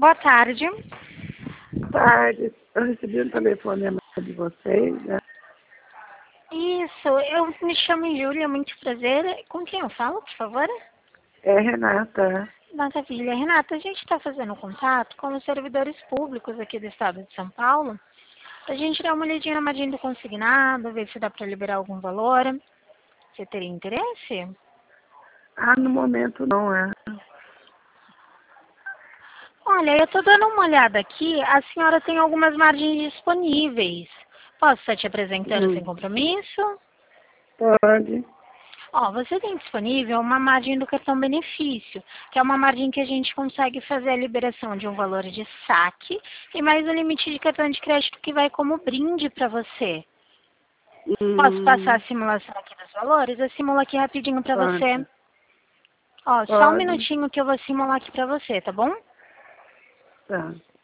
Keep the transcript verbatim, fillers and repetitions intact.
Boa tarde. Boa tarde. Eu recebi um telefonema de vocês, né? Isso, eu me chamo Júlia, muito prazer. Com quem eu falo, por favor? É Renata. Maravilha. Renata, a gente está fazendo contato com os servidores públicos aqui do estado de São Paulo. A gente dá uma olhadinha na margem do consignado, ver se dá para liberar algum valor. Você teria interesse? Ah, no momento não é. Olha, eu estou dando uma olhada aqui, a senhora tem algumas margens disponíveis. Posso estar te apresentando Hum, sem compromisso? pode. Ó, você tem disponível uma margem do cartão benefício, que é uma margem que a gente consegue fazer a liberação de um valor de saque e mais o limite de cartão de crédito que vai como brinde para você. Posso passar Hum, a simulação aqui dos valores? Eu simulo aqui rapidinho para você. pode. Ó, só um Pode. minutinho que eu vou simular aqui para você, tá bom? Tá.